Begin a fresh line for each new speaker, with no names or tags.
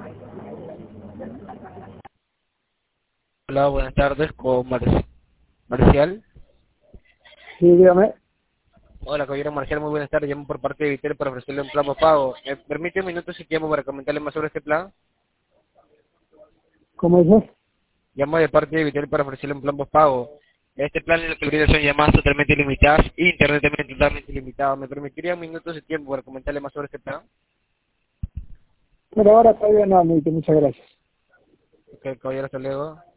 Hola, buenas tardes, con Marcial.
Sí, dígame.
Hola, caballero Marcial, muy buenas tardes. Llamo por parte de Vitel para ofrecerle un plan pago. ¿Me permite un minuto si llamo para comentarle más sobre este plan?
¿Cómo dices?
Llamo de parte de Vitel para ofrecerle un plan pago. Este plan en lo que brinda son llamadas totalmente ilimitadas y internet también totalmente ilimitado. ¿Me permitiría un minuto de tiempo para comentarle más sobre este plan?
Pero ahora todavía no, Miki, muchas gracias.
Ok, caballero, hasta luego.